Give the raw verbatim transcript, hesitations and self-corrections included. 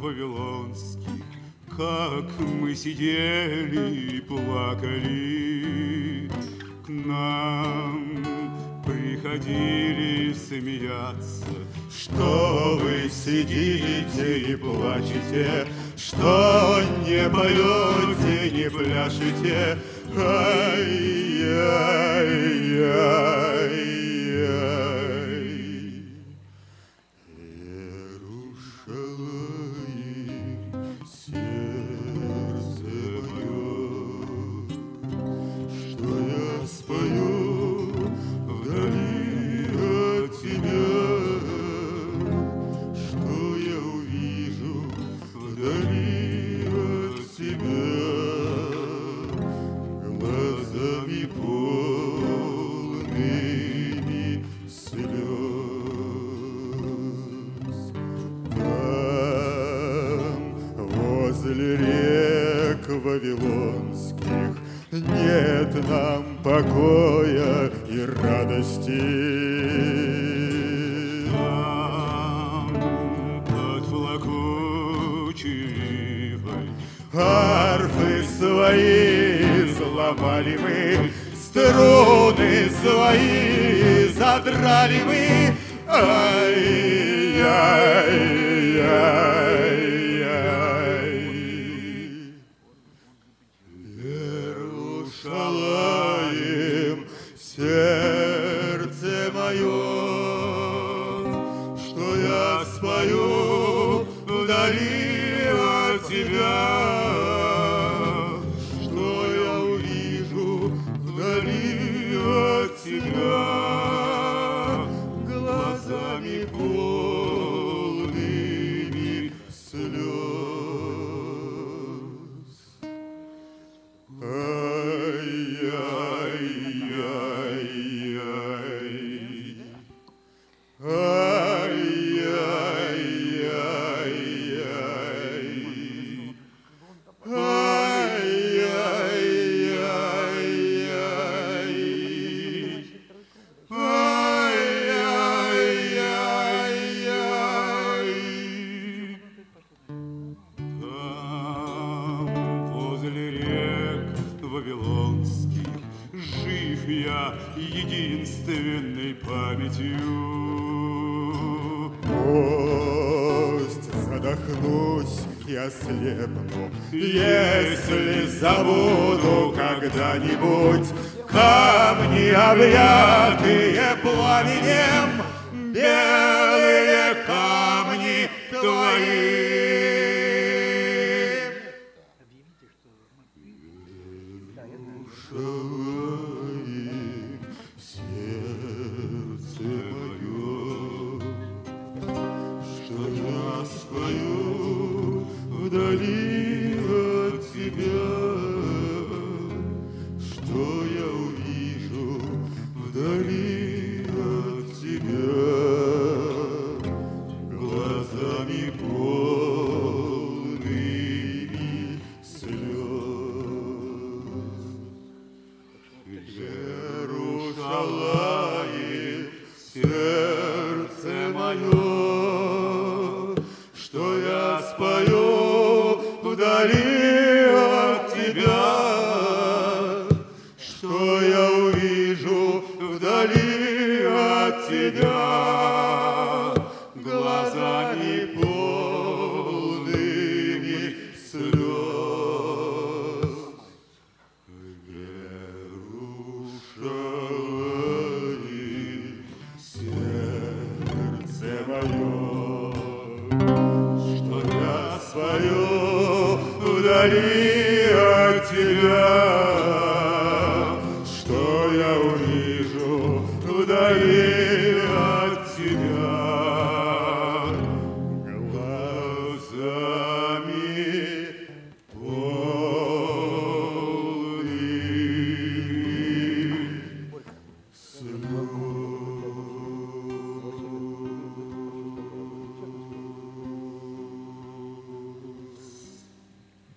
вавилонских, как мы сидели и плакали, к нам приходили смеяться. Что вы сидите и плачете, что не поете, не пляшете? Ай-яй-яй-яй. Иерушалаим, сердце мое, что я спою вдали от тебя, что я увижу вдали от тебя, глазами полными слез. Там, возле рек вавилонских, нет нам покоя и радости. Там, под плакучей Арфы свои сломали мы, струны свои задрали мы. Ай-яй-яй-яй. Иерушалаим, сердце мое, что я спою вдали от тебя, что я увижу вдали от тебя, глазами полными слез. Ай-яй-яй-яй. Ай-яй-яй-яй. Ай-яй-яй-яй. Ай-яй-яй-яй. Там, возле рек вавилонских, жив я единственной памятью. Пусть задохнусь и ослепну, если забуду когда-нибудь камни, объятые пламенем, белые камни твои. Иерушалаим, сердце мое, что я спою вдали от тебя, что я увижу вдали от тебя, глазами полными слез. Иерушалаим, сердце мое, что я спою вдали от тебя, что я увижу вдали от тебя, глазами полными слез. Иерушалаим, сердце мое, что я спою вдали от тебя.